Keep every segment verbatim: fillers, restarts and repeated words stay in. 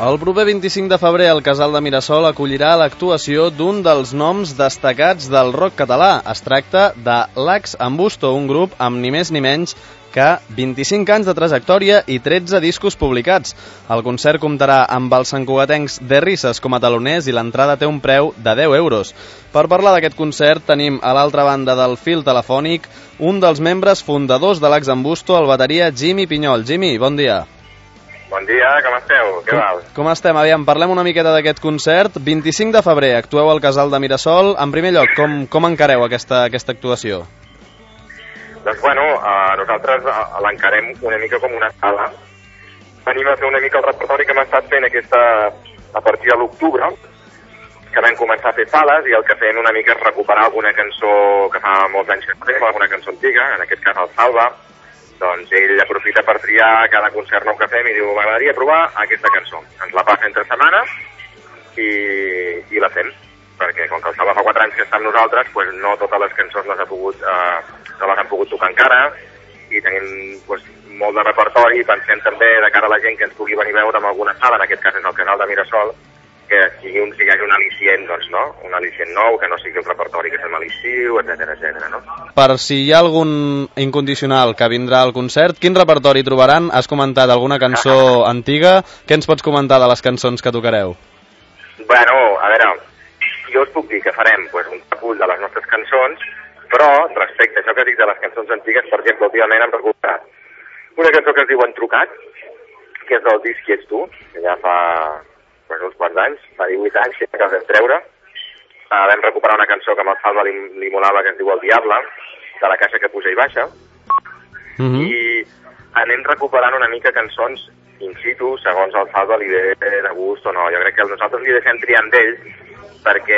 El proper vint-i-cinc de febrer el Casal de Mirasol acollirà l'actuació d'un dels noms destacats del rock català. Es tracta de Lax Ambusto, un grup amb ni més ni menys que vint-i-cinc anys de trajectòria i tretze discos publicats. El concert comptarà amb els santcugatencs The Risses com a taloners i l'entrada té un preu de deu euros. Per parlar d'aquest concert tenim a l'altra banda del fil telefònic un dels membres fundadors de Lax Ambusto, el bateria Jimmy Pinyol. Jimmy, bon dia. Bon dia, com esteu? Què val? Com estem? Aviam, parlem una miqueta d'aquest concert. vint-i-cinc de febrer, actueu al Casal de Mirasol. En primer lloc, com, com encareu aquesta, aquesta actuació? Doncs bueno, eh, nosaltres l'encarem una mica com una sala. Venim a fer una mica el repertori que hem estat fent aquesta, a partir de l'octubre, que vam començar a fer sales, i el que fem una mica és recuperar alguna cançó que fa molts anys que fem, alguna cançó antiga, en aquest cas el Salva. Doncs ell aprofita per triar cada concert nou que fem i diu, m'agradaria provar aquesta cançó. Ens la passa entre setmanes i, i la fem, perquè com que el Salva fa quatre anys que està amb nosaltres, pues no totes les cançons les ha pogut, eh, no les han pogut tocar encara, i tenim pues, molt de repertori, i pensem també de cara a la gent que ens pugui venir a veure en alguna sala, en aquest cas és el Casal de Mirasol, que sigui un, si hi hagi un al·licient, doncs, no? Un al·licient nou, que no sigui el repertori que fem a l'estiu, etcètera, etcètera, no? Per si hi ha algun incondicional que vindrà al concert, quin repertori trobaran? Has comentat alguna cançó ah. antiga. Què ens pots comentar de les cançons que tocareu? Bueno, a veure, jo us puc dir que farem pues, un recull de les nostres cançons, però respecte a això que dic de les cançons antigues, per exemple, últimament hem recuperat una cançó que es diu Entrucat, que és del disc Qui ets tu, que ja fa pues, uns quants anys, fa divuit anys, que acabem de treure. Uh, vam recuperar una cançó que amb el Salva li, li molava, que es diu El Diable, de la caixa que puja i baixa, mm-hmm. i anem recuperant una mica cançons in situ, segons el Salva li ve de gust o no. Jo crec que nosaltres li deixem triar amb ell, perquè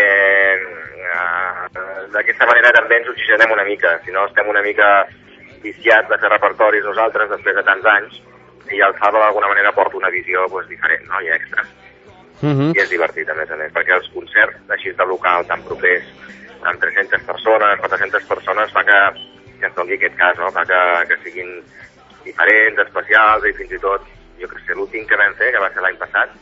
uh, d'aquesta manera també ens oxigenem una mica, si no estem una mica viciats de fer repertoris nosaltres després de tants anys, i el Salva d'alguna manera porta una visió pues, diferent, no? I extra. Mm-hmm. I és divertit, a més a més, perquè els concerts així de local tan propers, amb tres-centes persones, quatre-centes persones, fa que, que es doni aquest cas, no? Fa que, que siguin diferents, especials, i fins i tot, jo crec que l'últim que vam fer, que va ser l'any passat,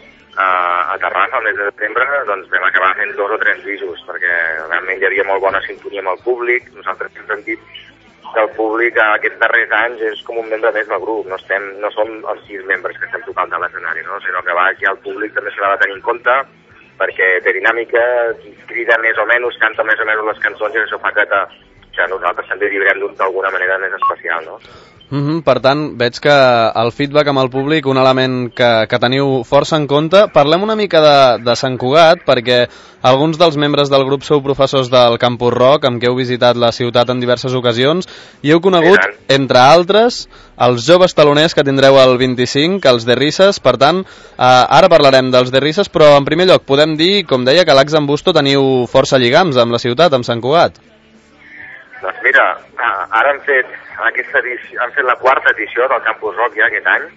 a Terrassa, el mes de setembre, doncs vam acabar fent dos o tres bisos, perquè realment hi havia molt bona sintonia amb el públic. Nosaltres hem sentit que el públic aquests darrers anys és com un membre més del grup, no, estem, no som els sis membres que estem tocant de l'escenari, no? Sinó que va, ja el públic també s'ha de tenir en compte, perquè té dinàmica, crida més o menys, canta més o menys les cançons, i això fa que, te, que nosaltres també vibrem d'alguna manera més especial, no? Mm-hmm. Per tant, veig que el feedback amb el públic, un element que, que teniu força en compte. Parlem una mica de, de Sant Cugat, perquè alguns dels membres del grup sou professors del Campus Rock, amb què heu visitat la ciutat en diverses ocasions, i heu conegut, entre altres, els joves taloners que tindreu el vint-i-cinc, els The Risses. Per tant, eh, ara parlarem dels The Risses, però en primer lloc podem dir, com deia, que a Lax Ambusto teniu força lligams amb la ciutat, amb Sant Cugat. Doncs mira, ara han fet, aquesta edició, han fet la quarta edició del Campus Rock ja aquest any,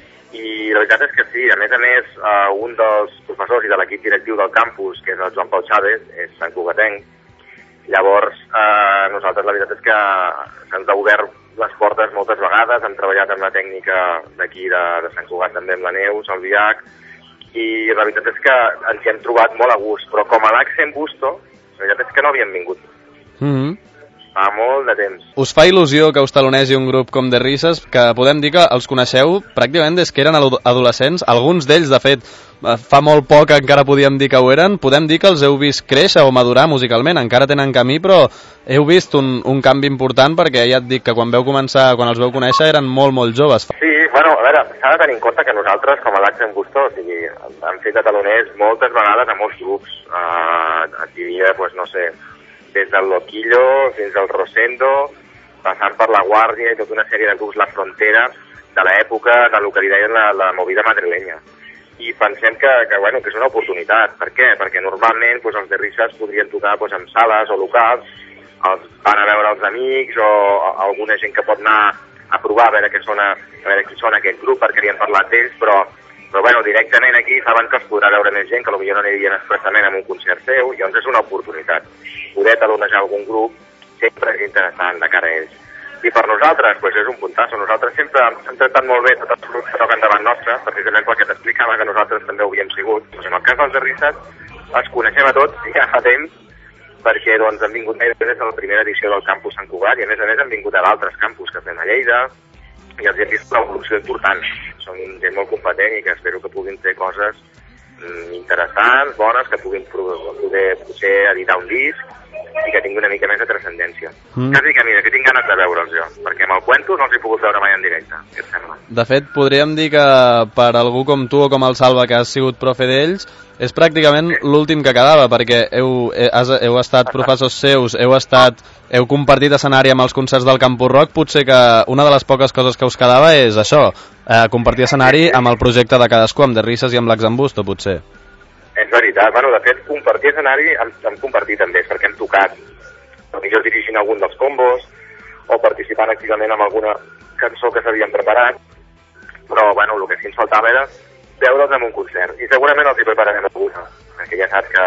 i la veritat és que sí. A més a més, uh, un dels professors i de l'equip directiu del campus, que és el Joan Pau Chávez, és santcugatenc. Llavors, uh, nosaltres la veritat és que se'ns ha obert les portes moltes vegades, hem treballat amb la tècnica d'aquí de, de Sant Cugat també amb la Neus, el Viac, i la veritat és que ens hi hem trobat molt a gust, però com a Lax Ambusto, la veritat és que no havíem vingut. Mm-hmm. Fa molt de temps. Us fa il·lusió que us talonegi un grup com The Risses, que podem dir que els coneixeu pràcticament des que eren adolescents, alguns d'ells, de fet, fa molt poc encara podíem dir que ho eren. Podem dir que els heu vist créixer o madurar musicalment, encara tenen camí, però heu vist un, un canvi important, perquè ja et dic que quan veu començar, quan els veu conèixer eren molt, molt joves. Sí, bueno, a veure, s'ha de tenir en compte que nosaltres, com a Lax Ambusto, o sigui, hem fet de taloners moltes vegades a molts grups. Uh, aquí hi havia, pues, no sé, des del Loquillo fins al Rosendo, passant per La Guàrdia i tota una sèrie de grups La Frontera de l'època del que li deien la, la movida madrilenya. I pensem que, que, bueno, que és una oportunitat. Per què? Perquè normalment pues, els The Risses podrien tocar pues, en sales o locals, els van a veure els amics o, o alguna gent que pot anar a provar a veure, què sona, a veure qui sona aquest grup, perquè li han parlat d'ells, però Però bueno, directament aquí saben que es podrà veure més gent, que potser no anirien expressament en un concert seu, i llavors és una oportunitat. Poder talonejar algun grup sempre és interessant de cara a ells. I per nosaltres, doncs és un puntasso. Nosaltres sempre hem tractat molt bé tots els grups que toquen davant nostre, precisament perquè t'explicava que nosaltres també ho havíem sigut. Doncs en el cas dels de Risset, els coneixem a tots ja fa temps, perquè doncs, han vingut des de la primera edició del campus Sant Cugat i a més a més han vingut a d'altres campus que fem a Lleida i els hem vist l'evolució important. Són gent molt competent i que espero que puguin fer coses mm, interessants, bones, que puguin poder potser editar un disc i que tingui una mica més de transcendència. Mm. Quasi que mira, que tinc ganes de veure'ls jo, perquè amb el cuento no els he pogut veure mai en directe, què et sembla? De fet, podríem dir que per algú com tu o com el Salva, que has sigut profe d'ells, és pràcticament sí. l'últim que quedava, perquè heu, heu, heu estat professors seus, heu estat, heu compartit escenari amb els concerts del Campus Rock, potser que una de les poques coses que us quedava és això, eh, compartir escenari amb el projecte de cadascú, amb The Risses i amb l'Axambusto, potser. És veritat, bueno, de fet, compartir escenari hem, hem compartit també, perquè hem tocat, potser dirigint algun dels combos, o participant activament en alguna cançó que s'havien preparat, però, bueno, el que sí ens faltava era veure'ls en un concert, i segurament els hi prepararem alguna, perquè ja saps que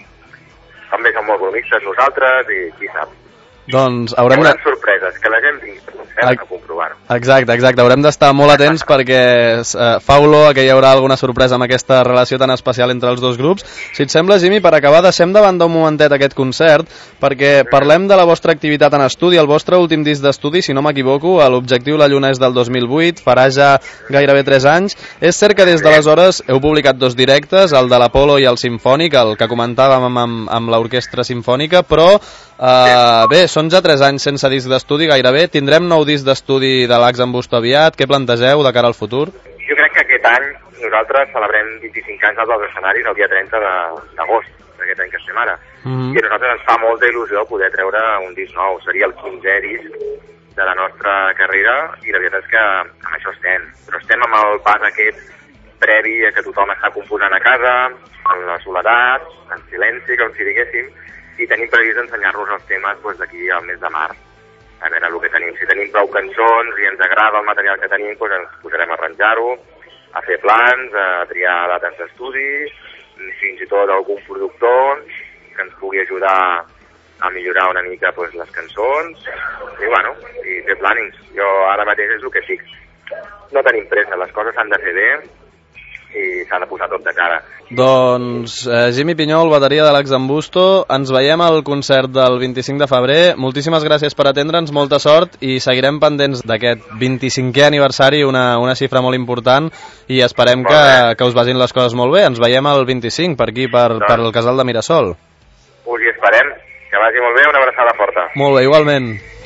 també som molt bromistes nosaltres, i qui sap. Doncs haurem de... sorpreses, que la gent vingui a concert a comprovar-ho. Exacte, exacte, haurem d'estar molt atents perquè uh, fa olor que hi haurà alguna sorpresa amb aquesta relació tan especial entre els dos grups. Si et sembla, Jimmy, per acabar deixem de banda un momentet aquest concert, perquè parlem de la vostra activitat en estudi, el vostre últim disc d'estudi, si no m'equivoco, l'Objectiu La Lluna és del dos mil vuit, farà ja gairebé tres anys. És cert que des d'aleshores heu publicat dos directes, el de l'Apolo i el Simfònic, el que comentàvem amb, amb, amb l'Orquestra Simfònica, però Uh, bé, són ja tres anys sense disc d'estudi gairebé. Tindrem nou disc d'estudi de l'Axambusto aviat? Què plantegeu de cara al futur? Jo crec que aquest any nosaltres celebrem vint-i-cinc anys dels escenaris el dia trenta d'agost, d'aquest any que estem ara. Mm-hmm. I a nosaltres ens fa molta il·lusió poder treure un disc nou. Seria el quinzè disc de la nostra carrera i la veritat és que amb això estem. Però estem amb el pas aquest previ a que tothom està composant a casa, en la soledat, en silenci, com si diguéssim, i tenim previst ensenyar-nos els temes doncs, d'aquí al mes de març. A veure el que tenim. Si tenim prou cançons i ens agrada el material que tenim, doncs ens posarem a arranjar-ho, a fer plans, a triar dates d'estudi, fins i tot algun productor que ens pugui ajudar a millorar una mica doncs, les cançons, i bueno, i fer plànings. Jo ara mateix és el que dic. No tenim pressa, les coses s'han de fer bé, i s'ha de posar tot de cara. Doncs eh, Jimmy Pinyol, bateria de l'Axambusto, ens veiem al concert del vint-i-cinc de febrer. Moltíssimes gràcies per atendre'ns, molta sort, i seguirem pendents d'aquest vint-i-cinquè aniversari, una, una xifra molt important, i esperem que, que us vagin les coses molt bé. Ens veiem el vint-i-cinc per aquí, per, doncs, per el Casal de Mirasol. Us hi esperem, que vagi molt bé, una abraçada forta. Molt bé, igualment.